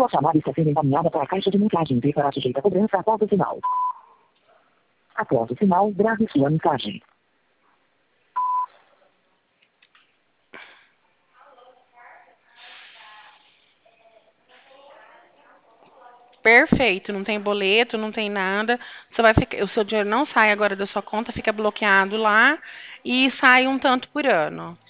Sua chamada está sendo encaminhada para a caixa de mensagem e será sujeita a cobrança após o sinal. Após o sinal, grave sua mensagem. Perfeito, não tem boleto, não tem nada. Você vai ficar, o seu dinheiro não sai agora da sua conta, fica bloqueado lá e sai um tanto por ano.